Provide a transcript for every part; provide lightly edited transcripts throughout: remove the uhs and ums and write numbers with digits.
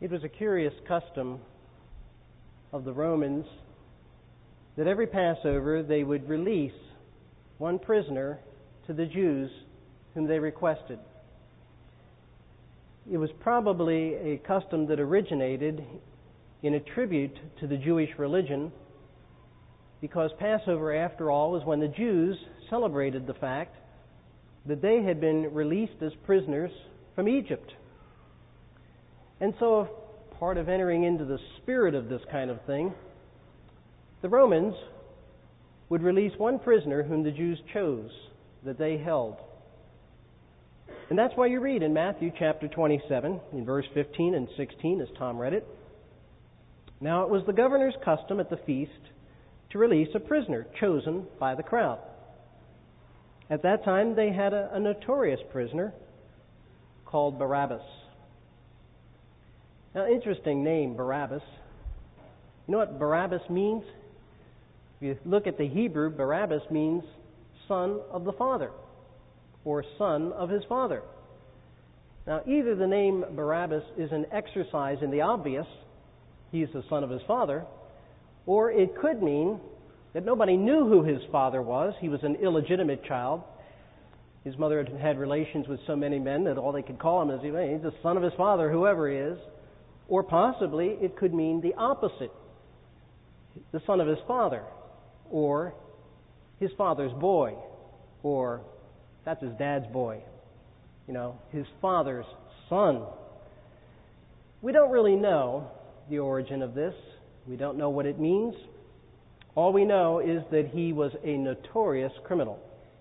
It was a curious custom of the Romans that every Passover they would release one prisoner to the Jews whom they requested. It was probably a custom that originated in a tribute to the Jewish religion, because Passover, after all, was when the Jews celebrated the fact that they had been released as prisoners from Egypt. And so, part of entering into the spirit of this kind of thing, the Romans would release one prisoner whom the Jews chose, that they held. And that's why you read in Matthew chapter 27, in verse 15 and 16, as Tom read it. Now it was the governor's custom at the feast to release a prisoner chosen by the crowd. At that time they had a notorious prisoner called Barabbas. Now, interesting name, Barabbas. You know what Barabbas means? If you look at the Hebrew, Barabbas means son of the father, or son of his father. Now, either the name Barabbas is an exercise in the obvious, he's the son of his father, or it could mean that nobody knew who his father was. He was an illegitimate child. His mother had had relations with so many men that all they could call him is, he's the son of his father, whoever he is. Or possibly it could mean the opposite, the son of his father, or his father's boy, or that's his dad's boy, his father's son. We don't really know the origin of this. We don't know what it means. All we know is that he was a notorious criminal.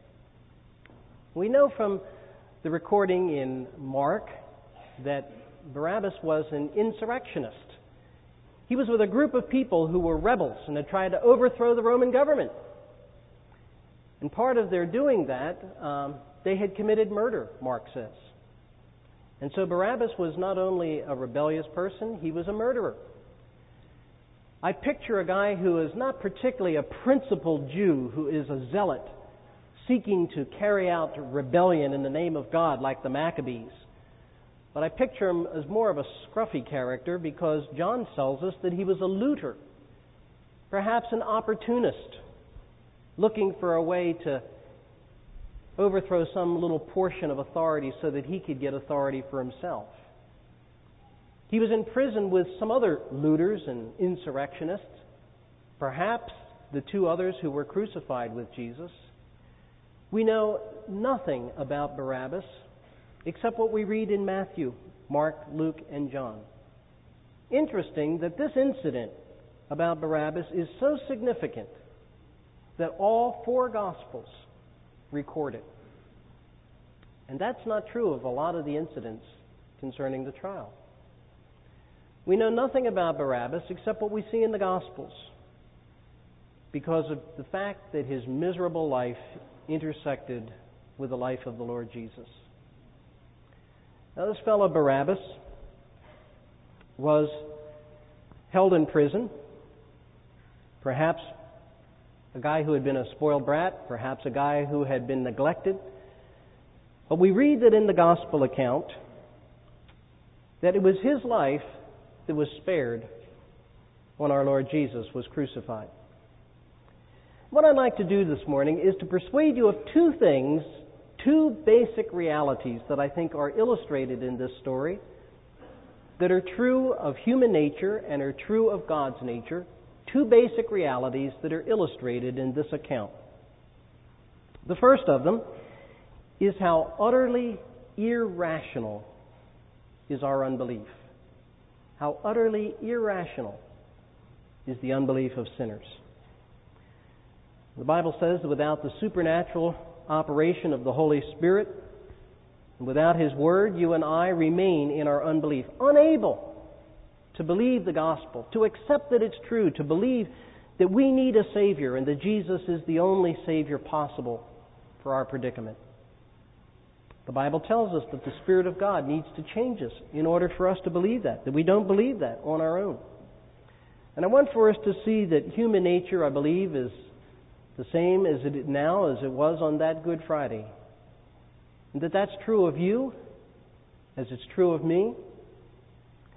We know from the recording in Mark that Barabbas was an insurrectionist. He was with a group of people who were rebels and had tried to overthrow the Roman government. And part of their doing that, they had committed murder, Mark says. And so Barabbas was not only a rebellious person, he was a murderer. I picture a guy who is not particularly a principled Jew, who is a zealot, seeking to carry out rebellion in the name of God like the Maccabees. But I picture him as more of a scruffy character, because John tells us that he was a looter, perhaps an opportunist, looking for a way to overthrow some little portion of authority so that he could get authority for himself. He was in prison with some other looters and insurrectionists, perhaps the two others who were crucified with Jesus. We know nothing about Barabbas except what we read in Matthew, Mark, Luke, and John. Interesting that this incident about Barabbas is so significant that all four Gospels record it. And that's not true of a lot of the incidents concerning the trial. We know nothing about Barabbas except what we see in the Gospels, because of the fact that his miserable life intersected with the life of the Lord Jesus. Now, this fellow Barabbas was held in prison, perhaps a guy who had been a spoiled brat, perhaps a guy who had been neglected. But we read that in the Gospel account that it was his life that was spared when our Lord Jesus was crucified. What I'd like to do this morning is to persuade you of two things, two basic realities that I think are illustrated in this story, that are true of human nature and are true of God's nature, two basic realities that are illustrated in this account. The first of them is how utterly irrational is our unbelief. How utterly irrational is the unbelief of sinners. The Bible says that without the supernatural operation of the Holy Spirit, and without His Word, you and I remain in our unbelief, unable to believe the gospel, to accept that it's true, to believe that we need a Savior and that Jesus is the only Savior possible for our predicament. The Bible tells us that the Spirit of God needs to change us in order for us to believe that we don't believe that on our own. And I want for us to see that human nature, I believe, is the same as it now as it was on that Good Friday. And that's true of you, as it's true of me.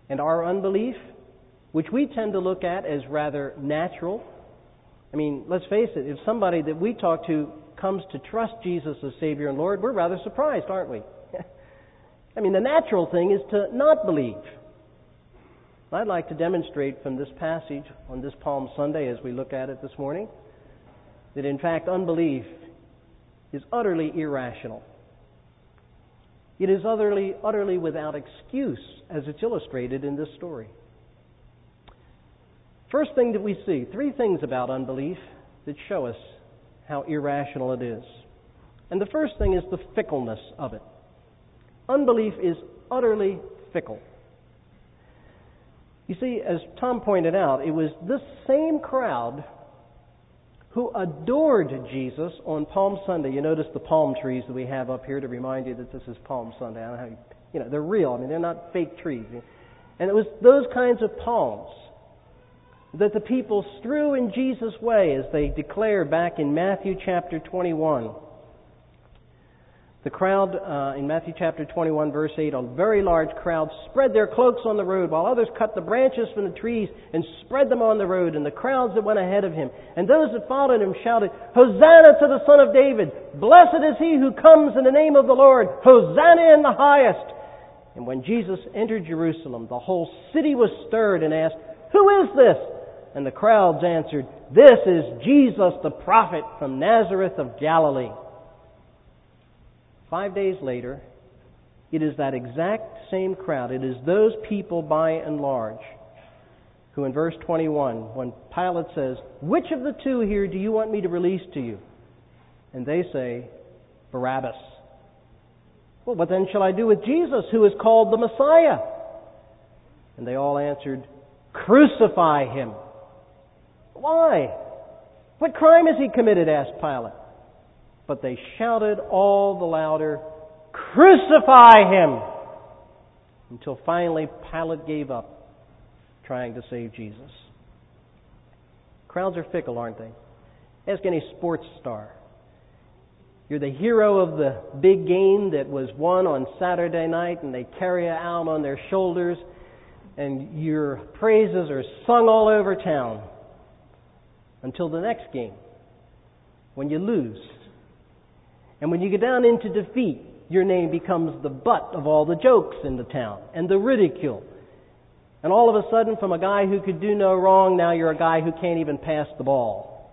And our unbelief, which we tend to look at as rather natural. I mean, let's face it, if somebody that we talk to comes to trust Jesus as Savior and Lord, we're rather surprised, aren't we? I mean, the natural thing is to not believe. I'd like to demonstrate from this passage on this Palm Sunday as we look at it this morning that in fact unbelief is utterly irrational. It is utterly without excuse, as it's illustrated in this story. First thing that we see, three things about unbelief that show us how irrational it is. And the first thing is the fickleness of it. Unbelief is utterly fickle. You see, as Tom pointed out, it was this same crowd who adored Jesus on Palm Sunday. You notice the palm trees that we have up here to remind you that this is Palm Sunday. I don't know how they're real. I mean, they're not fake trees. And it was those kinds of palms that the people strew in Jesus' way as they declare back in Matthew chapter 21. The crowd, in Matthew chapter 21, verse 8, a very large crowd spread their cloaks on the road, while others cut the branches from the trees and spread them on the road, and the crowds that went ahead of him. And those that followed him shouted, Hosanna to the Son of David! Blessed is he who comes in the name of the Lord! Hosanna in the highest! And when Jesus entered Jerusalem, the whole city was stirred and asked, Who is this? And the crowds answered, This is Jesus the prophet from Nazareth of Galilee. 5 days later, it is that exact same crowd. It is those people by and large who in verse 21, when Pilate says, Which of the two here do you want me to release to you? And they say, Barabbas. Well, what then shall I do with Jesus, who is called the Messiah? And they all answered, Crucify him. Why? What crime has he committed? Asked Pilate. But they shouted all the louder, Crucify him! Until finally Pilate gave up trying to save Jesus. Crowds are fickle, aren't they? Ask any sports star. You're the hero of the big game that was won on Saturday night, and they carry you out on their shoulders, and your praises are sung all over town. Until the next game, when you lose. And when you get down into defeat, your name becomes the butt of all the jokes in the town and the ridicule. And all of a sudden, from a guy who could do no wrong, now you're a guy who can't even pass the ball.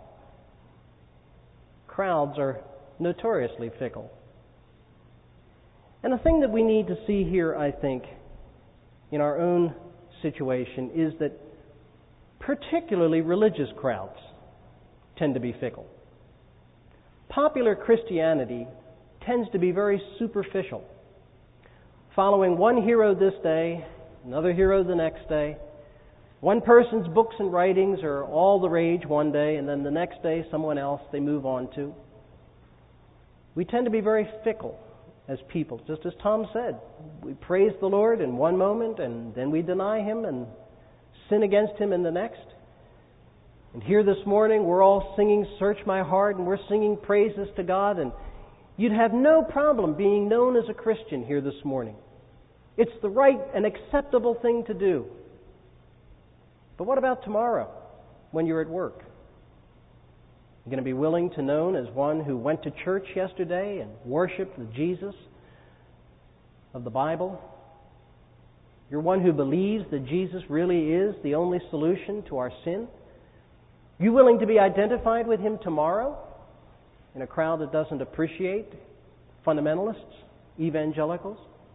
Crowds are notoriously fickle. And the thing that we need to see here, I think, in our own situation is that particularly religious crowds tend to be fickle. Popular Christianity tends to be very superficial, following one hero this day, another hero the next day. One person's books and writings are all the rage one day, and then the next day someone else they move on to. We tend to be very fickle as people, just as Tom said. We praise the Lord in one moment, and then we deny Him and sin against Him in the next. And here this morning, we're all singing Search My Heart, and we're singing praises to God, and you'd have no problem being known as a Christian here this morning. It's the right and acceptable thing to do. But what about tomorrow, when you're at work? You're going to be willing to known as one who went to church yesterday and worshiped the Jesus of the Bible? You're one who believes that Jesus really is the only solution to our sin? You willing to be identified with Him tomorrow in a crowd that doesn't appreciate fundamentalists, evangelicals?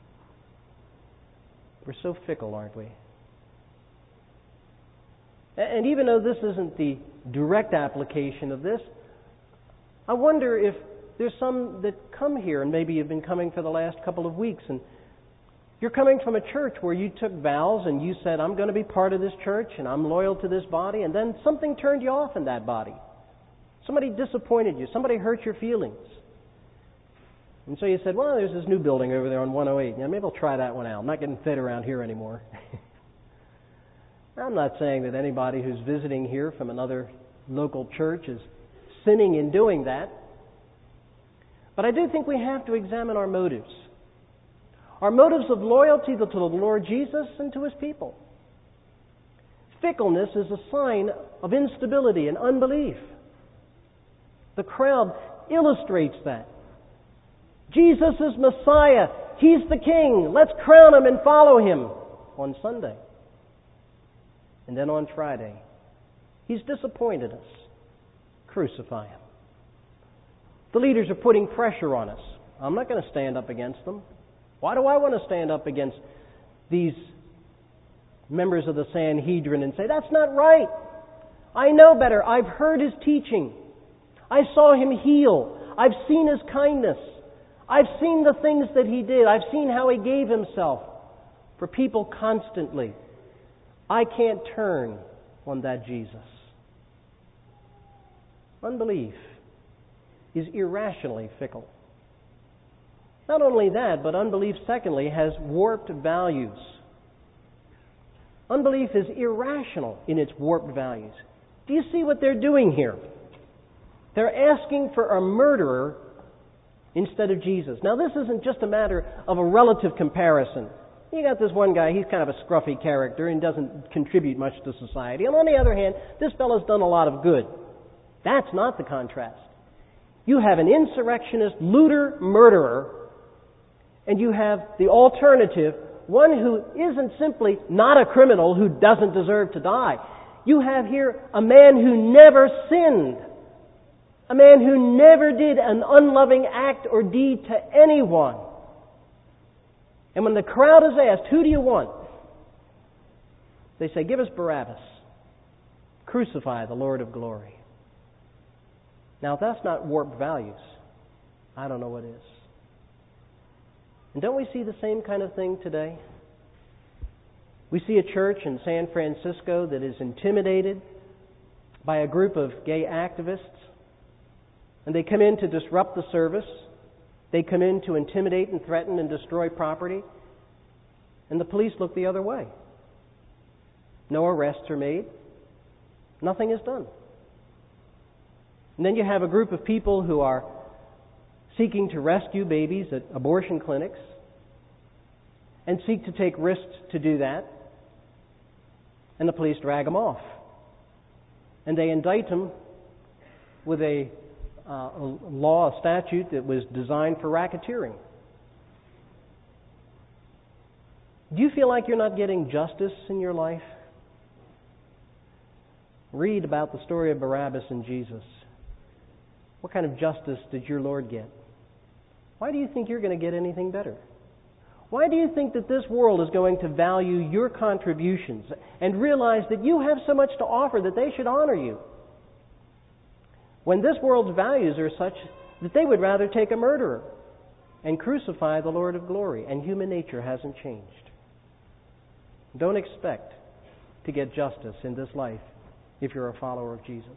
We're so fickle, aren't we? And even though this isn't the direct application of this, I wonder if there's some that come here, and maybe you've been coming for the last couple of weeks, and you're coming from a church where you took vows and you said, I'm going to be part of this church and I'm loyal to this body, and then something turned you off in that body. Somebody disappointed you. Somebody hurt your feelings. And so you said, well, there's this new building over there on 108. Yeah, maybe I'll try that one out. I'm not getting fed around here anymore. I'm not saying that anybody who's visiting here from another local church is sinning in doing that. But I do think we have to examine our motives. are motives of loyalty to the Lord Jesus and to His people. Fickleness is a sign of instability and unbelief. The crowd illustrates that. Jesus is Messiah. He's the King. Let's crown Him and follow Him on Sunday. And then on Friday, He's disappointed us. Crucify Him. The leaders are putting pressure on us. I'm not going to stand up against them. Why do I want to stand up against these members of the Sanhedrin and say, that's not right. I know better. I've heard His teaching. I saw Him heal. I've seen His kindness. I've seen the things that He did. I've seen how He gave Himself for people constantly. I can't turn on that Jesus. Unbelief is irrationally fickle. Not only that, but unbelief, secondly, has warped values. Unbelief is irrational in its warped values. Do you see what they're doing here? They're asking for a murderer instead of Jesus. Now, this isn't just a matter of a relative comparison. You got this one guy, he's kind of a scruffy character and doesn't contribute much to society. And on the other hand, this fellow's done a lot of good. That's not the contrast. You have an insurrectionist, looter, murderer, and you have the alternative, one who isn't simply not a criminal who doesn't deserve to die. You have here a man who never sinned. A man who never did an unloving act or deed to anyone. And when the crowd is asked, who do you want? They say, give us Barabbas. Crucify the Lord of glory. Now, if that's not warped values, I don't know what is. And don't we see the same kind of thing today? We see a church in San Francisco that is intimidated by a group of gay activists. And they come in to disrupt the service. They come in to intimidate and threaten and destroy property. And the police look the other way. No arrests are made. Nothing is done. And then you have a group of people who are seeking to rescue babies at abortion clinics and seek to take risks to do that. And the police drag them off. And they indict them with a law, a statute that was designed for racketeering. Do you feel like you're not getting justice in your life? Read about the story of Barabbas and Jesus. What kind of justice did your Lord get? Why do you think you're going to get anything better? Why do you think that this world is going to value your contributions and realize that you have so much to offer that they should honor you? When this world's values are such that they would rather take a murderer and crucify the Lord of glory, and human nature hasn't changed. Don't expect to get justice in this life if you're a follower of Jesus.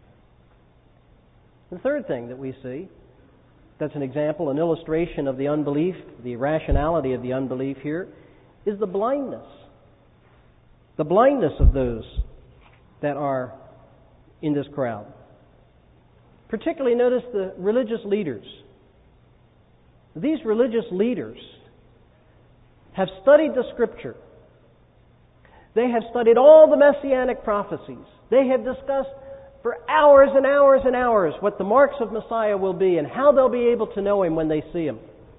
The third thing that we see, that's an example, an illustration of the unbelief, the irrationality of the unbelief here, is the blindness. The blindness of those that are in this crowd. Particularly notice the religious leaders. These religious leaders have studied the Scripture. They have studied all the Messianic prophecies. They have discussed for hours and hours and hours what the marks of Messiah will be and how they'll be able to know Him when they see Him.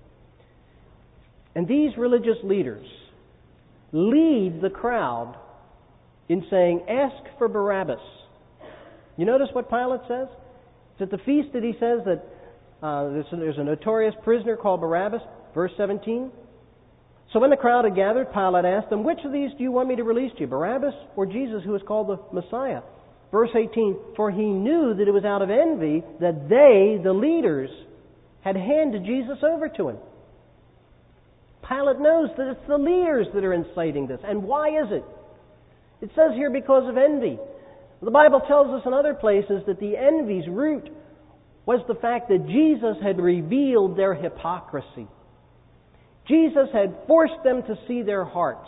And these religious leaders lead the crowd in saying, ask for Barabbas. You notice what Pilate says? It's at the feast that he says that there's a notorious prisoner called Barabbas, verse 17. So when the crowd had gathered, Pilate asked them, which of these do you want me to release to you, Barabbas or Jesus who is called the Messiah? Verse 18, for he knew that it was out of envy that they, the leaders, had handed Jesus over to him. Pilate knows that it's the leaders that are inciting this. And why is it? It says here because of envy. The Bible tells us in other places that the envy's root was the fact that Jesus had revealed their hypocrisy. Jesus had forced them to see their hearts.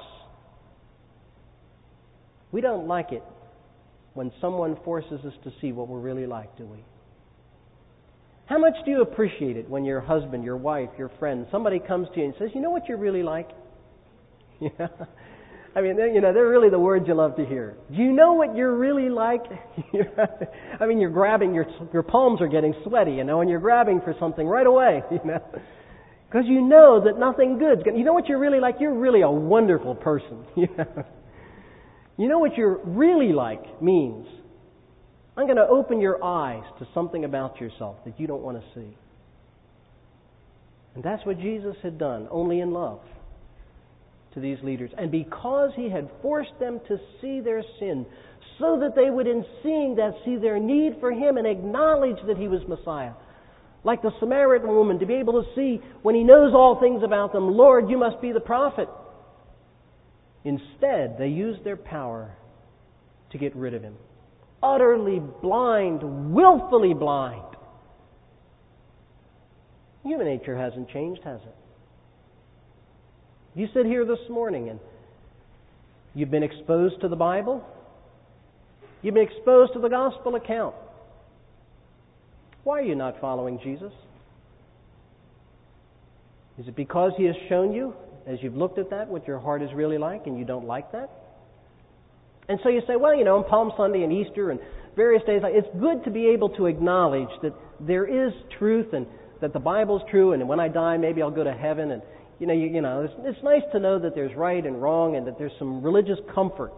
We don't like it when someone forces us to see what we're really like, do we? How much do you appreciate it when your husband, your wife, your friend, somebody comes to you and says, you know what you're really like? Yeah. I mean, they're really the words you love to hear. Do you know what you're really like? I mean, you're grabbing, your palms are getting sweaty, and you're grabbing for something right away, Because you know that nothing good's going to... You know what you're really like? You're really a wonderful person. You know what you're really like means? I'm going to open your eyes to something about yourself that you don't want to see. And that's what Jesus had done, only in love, to these leaders. And because He had forced them to see their sin, so that they would, in seeing that, see their need for Him and acknowledge that He was Messiah. Like the Samaritan woman, to be able to see, when He knows all things about them, Lord, you must be the prophet. Instead, they used their power to get rid of Him. Utterly blind, willfully blind. Human nature hasn't changed, has it? You sit here this morning and you've been exposed to the Bible. You've been exposed to the gospel account. Why are you not following Jesus? Is it because He has shown you, as you've looked at that, what your heart is really like and you don't like that? And so you say, well, on Palm Sunday and Easter and various days, it's good to be able to acknowledge that there is truth and that the Bible's true, and when I die, maybe I'll go to heaven. And it's nice to know that there's right and wrong and that there's some religious comfort.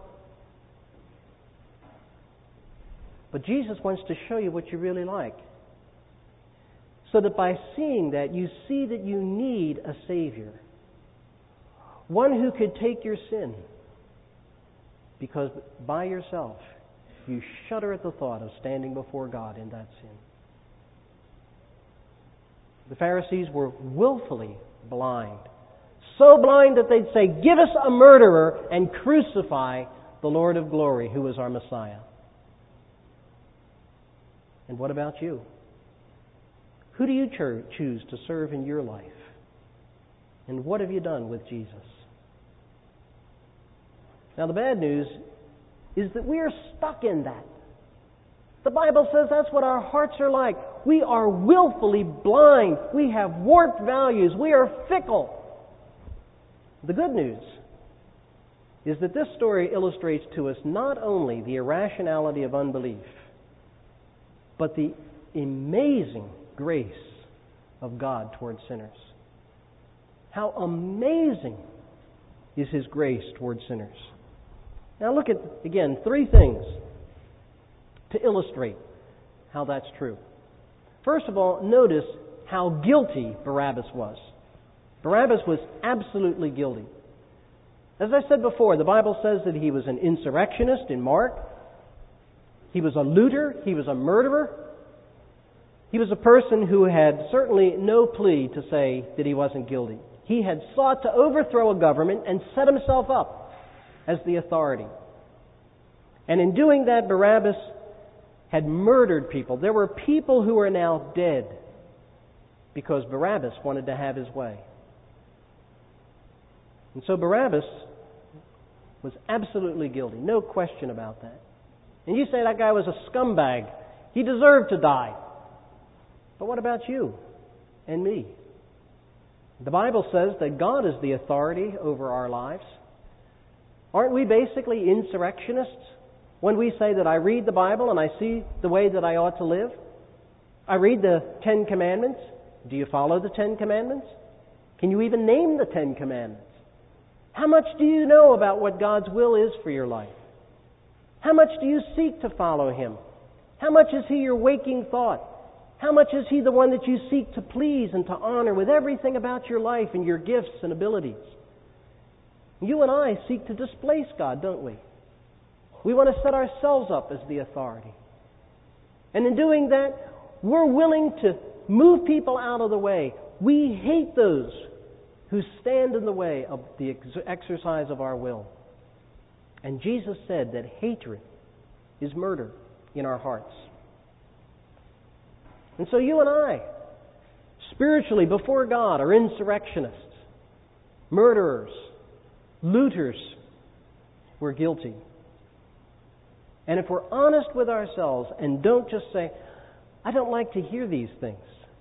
But Jesus wants to show you what you really like, so that by seeing that, you see that you need a Savior, one who could take your sin. Because by yourself, you shudder at the thought of standing before God in that sin. The Pharisees were willfully blind. So blind that they'd say, give us a murderer and crucify the Lord of glory, who is our Messiah. And what about you? Who do you choose to serve in your life? And what have you done with Jesus? Now, the bad news is that we are stuck in that. The Bible says that's what our hearts are like. We are willfully blind. We have warped values. We are fickle. The good news is that this story illustrates to us not only the irrationality of unbelief, but the amazing grace of God towards sinners. How amazing is His grace towards sinners. Now look at, again, three things to illustrate how that's true. First of all, notice how guilty Barabbas was. Barabbas was absolutely guilty. As I said before, the Bible says that he was an insurrectionist in Mark. He was a looter. He was a murderer. He was a person who had certainly no plea to say that he wasn't guilty. He had sought to overthrow a government and set himself up as the authority. And in doing that, Barabbas had murdered people. There were people who are now dead because Barabbas wanted to have his way. And so Barabbas was absolutely guilty. No question about that. And you say that guy was a scumbag. He deserved to die. But what about you and me? The Bible says that God is the authority over our lives. Aren't we basically insurrectionists when we say that I read the Bible and I see the way that I ought to live? I read the 10 Commandments. Do you follow the 10 Commandments? Can you even name the 10 Commandments? How much do you know about what God's will is for your life? How much do you seek to follow Him? How much is He your waking thought? How much is He the one that you seek to please and to honor with everything about your life and your gifts and abilities? You and I seek to displace God, don't we? We want to set ourselves up as the authority. And in doing that, we're willing to move people out of the way. We hate those who stand in the way of the exercise of our will. And Jesus said that hatred is murder in our hearts. And so you and I, spiritually before God, are insurrectionists, murderers, looters. We're guilty. And if we're honest with ourselves and don't just say, I don't like to hear these things,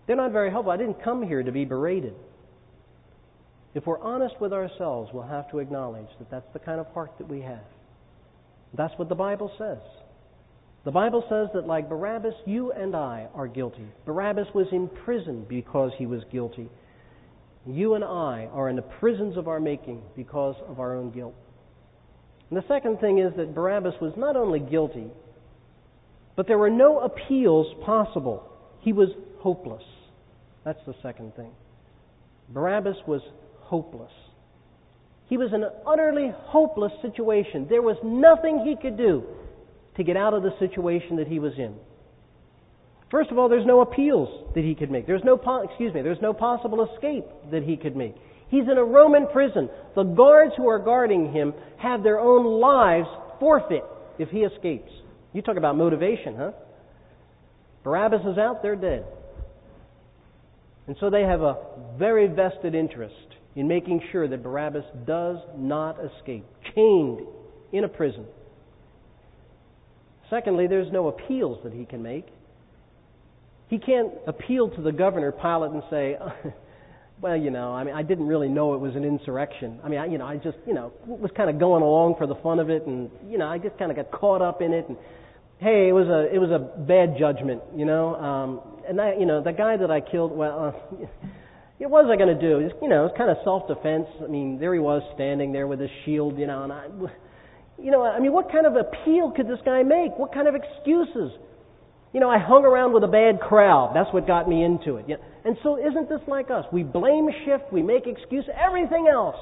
They're not very helpful. I didn't come here to be berated. If we're honest with ourselves, we'll have to acknowledge that that's the kind of heart that we have. That's what the Bible says. The Bible says that like Barabbas, you and I are guilty. Barabbas was in prison because he was guilty. You and I are in the prisons of our making because of our own guilt. And the second thing is that Barabbas was not only guilty, but there were no appeals possible. He was hopeless. That's the second thing. Barabbas was hopeless. He was in an utterly hopeless situation. There was nothing he could do to get out of the situation that he was in. First of all, there's no appeals that he could make. There's no possible escape that he could make. He's in a Roman prison. The guards who are guarding him have their own lives forfeit if he escapes. You talk about motivation, huh? Barabbas is out, they're dead. And so they have a very vested interest in making sure that Barabbas does not escape, chained in a prison. Secondly, there's no appeals that he can make. He can't appeal to the governor, Pilate, and say, well, I didn't really know it was an insurrection. I just was kind of going along for the fun of it, and, I just kind of got caught up in it. And, hey, it was a bad judgment, and the guy that I killed, what was I going to do? It was kind of self-defense. There he was standing there with his shield, and what kind of appeal could this guy make? What kind of excuses? I hung around with a bad crowd. That's what got me into it. And so isn't this like us? We blame shift, we make excuses, everything else.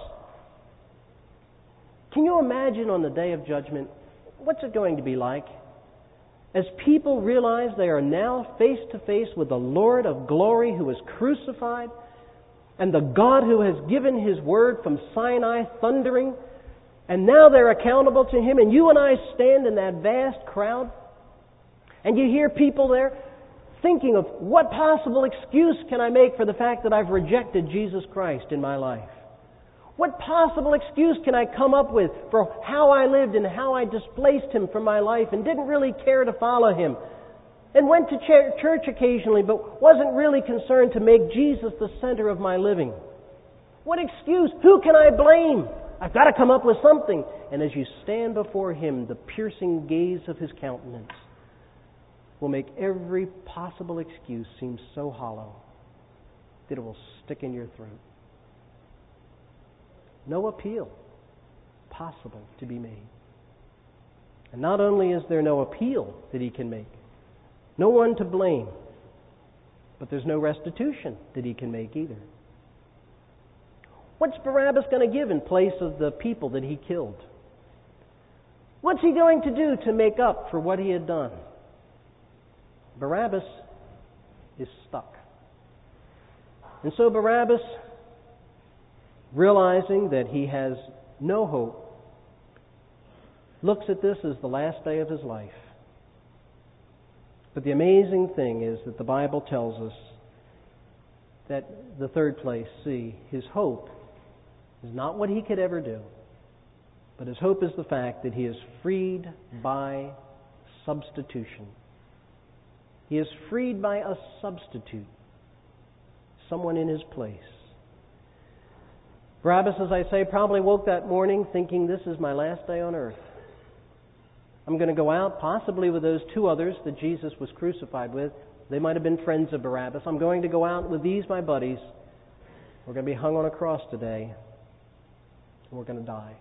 Can you imagine on the day of judgment, what's it going to be like? As people realize they are now face to face with the Lord of glory who is crucified, and the God who has given His word from Sinai thundering, and now they're accountable to Him, and you and I stand in that vast crowd, and you hear people there thinking of what possible excuse can I make for the fact that I've rejected Jesus Christ in my life? What possible excuse can I come up with for how I lived and how I displaced Him from my life and didn't really care to follow Him? And went to church occasionally, but wasn't really concerned to make Jesus the center of my living. What excuse? Who can I blame? I've got to come up with something. And as you stand before Him, the piercing gaze of His countenance will make every possible excuse seem so hollow that it will stick in your throat. No appeal possible to be made. And not only is there no appeal that he can make, no one to blame, but there's no restitution that he can make either. What's Barabbas going to give in place of the people that he killed? What's he going to do to make up for what he had done? Barabbas is stuck. And so Barabbas, realizing that he has no hope, looks at this as the last day of his life. But the amazing thing is that the Bible tells us that the third place, C, his hope is not what he could ever do, but his hope is the fact that he is freed by substitution. He is freed by a substitute, someone in his place. Barabbas, as I say, probably woke that morning thinking, this is my last day on earth. I'm going to go out, possibly with those two others that Jesus was crucified with. They might have been friends of Barabbas. I'm going to go out with these, my buddies. We're going to be hung on a cross today. And we're going to die.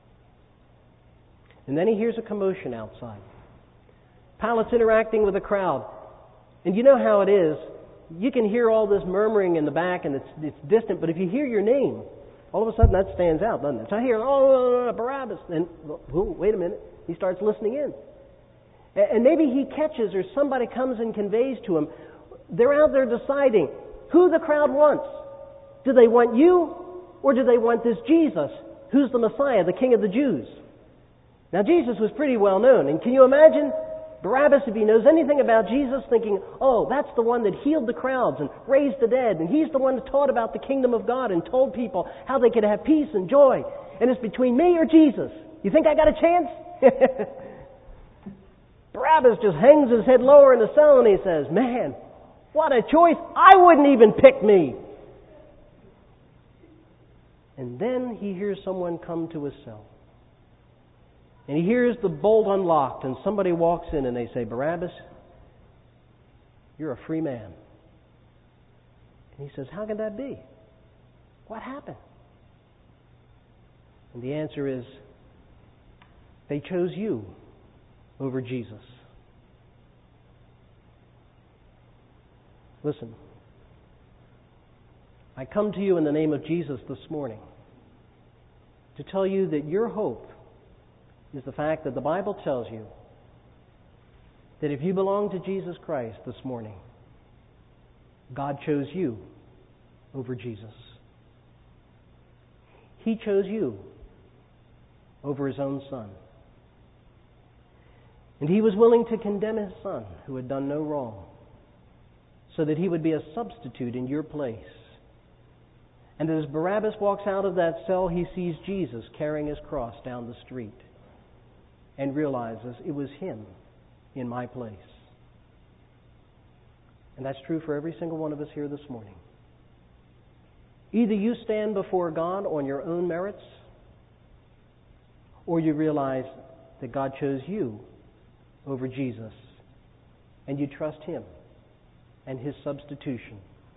And then he hears a commotion outside. Pilate's interacting with the crowd. And you know how it is. You can hear all this murmuring in the back and it's distant, but if you hear your name, all of a sudden that stands out, doesn't it? So I hear, Barabbas. And, wait a minute. He starts listening in. And maybe he catches or somebody comes and conveys to him. They're out there deciding who the crowd wants. Do they want you or do they want this Jesus, who's the Messiah, the King of the Jews? Now Jesus was pretty well known. And can you imagine Barabbas, if he knows anything about Jesus, thinking, oh, that's the one that healed the crowds and raised the dead. And he's the one that taught about the kingdom of God and told people how they could have peace and joy. And it's between me or Jesus. You think I got a chance? Barabbas just hangs his head lower in the cell and he says, man, What a choice! I wouldn't even pick me. And then he hears someone come to his cell. And he hears the bolt unlocked, and somebody walks in and they say, Barabbas, you're a free man. And he says, how can that be? What happened? And the answer is, they chose you over Jesus. Listen, I come to you in the name of Jesus this morning to tell you that your hope is the fact that the Bible tells you that if you belong to Jesus Christ this morning, God chose you over Jesus. He chose you over His own Son. And He was willing to condemn His Son, who had done no wrong, so that He would be a substitute in your place. And as Barabbas walks out of that cell, he sees Jesus carrying His cross down the street and realizes it was Him in my place. And that's true for every single one of us here this morning. Either you stand before God on your own merits, or you realize that God chose you over Jesus, and you trust Him and His substitution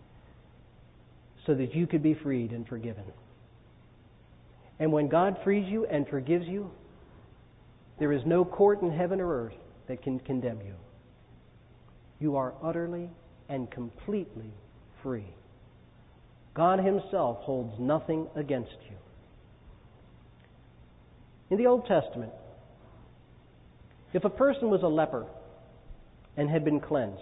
so that you could be freed and forgiven. And when God frees you and forgives you, there is no court in heaven or earth that can condemn you. You are utterly and completely free. God Himself holds nothing against you. In the Old Testament, if a person was a leper and had been cleansed,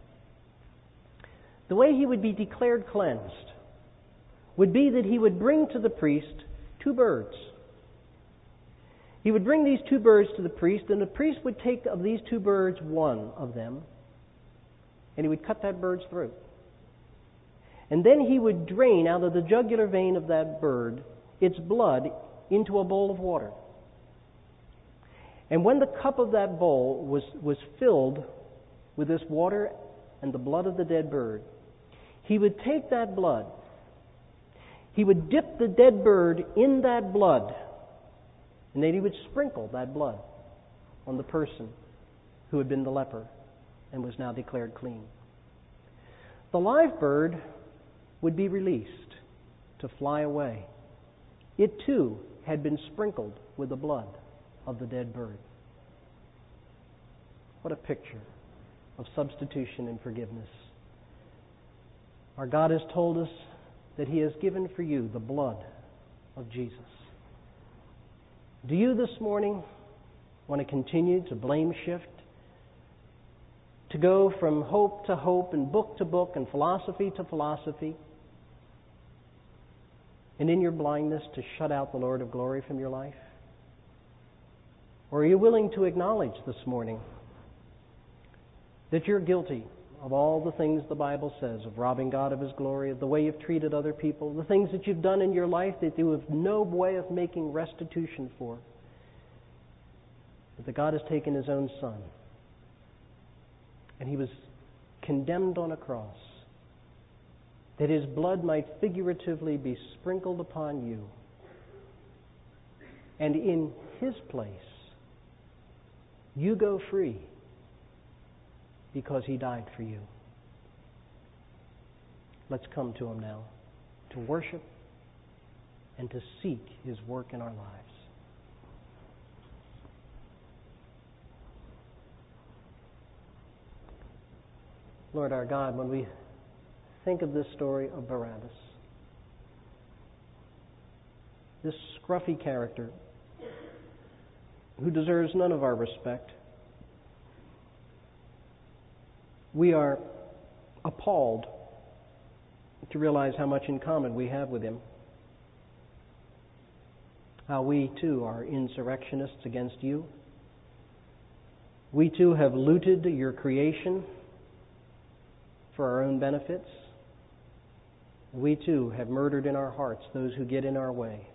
the way he would be declared cleansed would be that he would bring to the priest 2 birds. He would bring these 2 birds to the priest, and the priest would take of these 2 birds one of them, and he would cut that bird's throat. And then he would drain out of the jugular vein of that bird its blood into a bowl of water. And when the cup of that bowl was filled with this water and the blood of the dead bird, he would take that blood, he would dip the dead bird in that blood, and then he would sprinkle that blood on the person who had been the leper and was now declared clean. The live bird would be released to fly away. It too had been sprinkled with the blood of the dead bird. What a picture of substitution and forgiveness. Our God has told us that He has given for you the blood of Jesus. Do you this morning want to continue to blame shift? To go from hope to hope and book to book and philosophy to philosophy? And in your blindness to shut out the Lord of glory from your life? Or are you willing to acknowledge this morning that you're guilty of all the things the Bible says, of robbing God of His glory, of the way you've treated other people, the things that you've done in your life that you have no way of making restitution for, but that God has taken His own Son and He was condemned on a cross, that His blood might figuratively be sprinkled upon you, and in His place you go free because He died for you. Let's come to Him now to worship and to seek His work in our lives. Lord our God, when we think of this story of Barabbas, this scruffy character who deserves none of our respect, we are appalled to realize how much in common we have with him. How we too are insurrectionists against you. We too have looted your creation for our own benefits. We too have murdered in our hearts those who get in our way.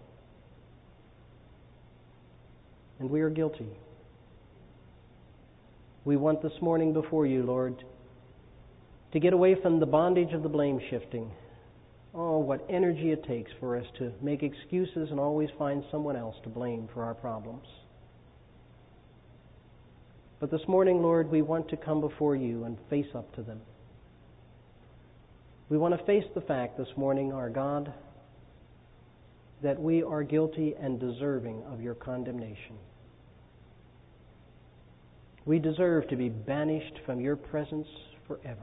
And we are guilty. We want this morning before you, Lord, to get away from the bondage of the blame shifting. Oh, what energy it takes for us to make excuses and always find someone else to blame for our problems. But this morning, Lord, we want to come before you and face up to them. We want to face the fact this morning, our God, that we are guilty and deserving of your condemnation. We deserve to be banished from your presence forever.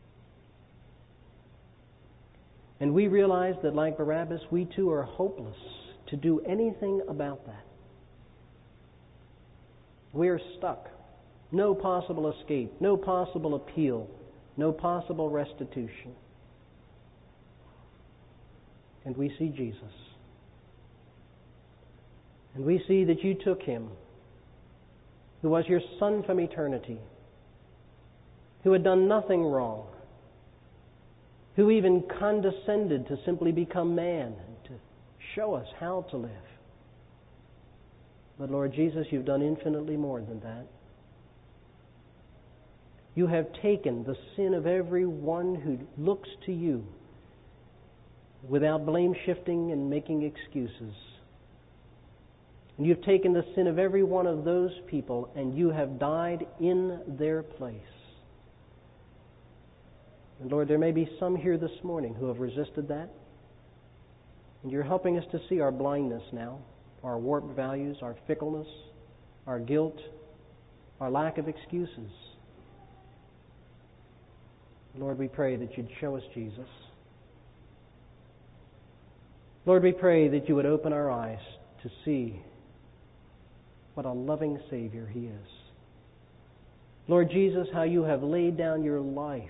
And we realize that, like Barabbas, we too are hopeless to do anything about that. We are stuck. No possible escape, no possible appeal, no possible restitution. And we see Jesus. And we see that you took him, who was your Son from eternity, who had done nothing wrong, who even condescended to simply become man and to show us how to live. But Lord Jesus, you've done infinitely more than that. You have taken the sin of every one who looks to you without blame shifting and making excuses. And you've taken the sin of every one of those people and you have died in their place. And Lord, there may be some here this morning who have resisted that. And you're helping us to see our blindness now, our warped values, our fickleness, our guilt, our lack of excuses. Lord, we pray that you'd show us Jesus. Lord, we pray that you would open our eyes to see what a loving Savior he is. Lord Jesus, how you have laid down your life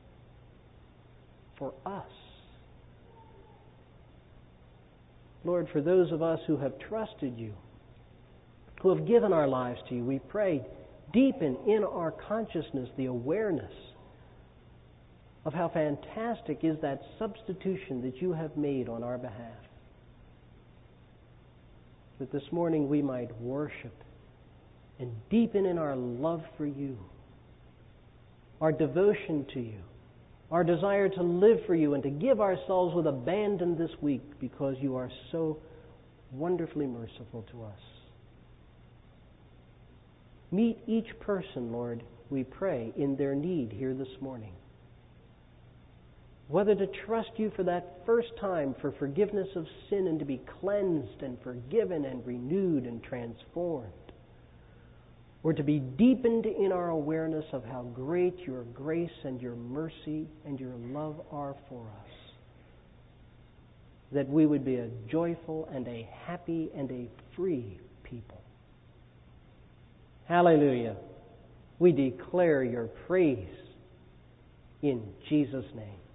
for us. Lord, for those of us who have trusted you, who have given our lives to you, we pray, deepen in our consciousness the awareness of how fantastic is that substitution that you have made on our behalf. That this morning we might worship and deepen in our love for you, our devotion to you, our desire to live for you and to give ourselves with abandon this week because you are so wonderfully merciful to us. Meet each person, Lord, we pray, in their need here this morning. Whether to trust you for that first time for forgiveness of sin and to be cleansed and forgiven and renewed and transformed, or to be deepened in our awareness of how great your grace and your mercy and your love are for us, that we would be a joyful and a happy and a free people. Hallelujah. We declare your praise in Jesus' name.